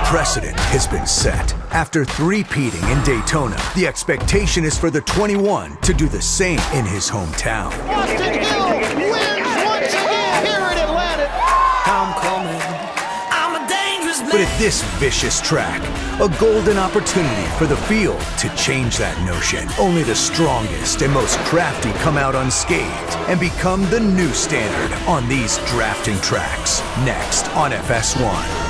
precedent has been set. After three-peating in Daytona, the expectation is for the 21 to do the same in his hometown. Austin Hill wins once again here in Atlanta. I'm coming. I'm a dangerous man. But at this vicious track, a golden opportunity for the field to change that notion. Only the strongest and most crafty come out unscathed and become the new standard on these drafting tracks. Next on FS1.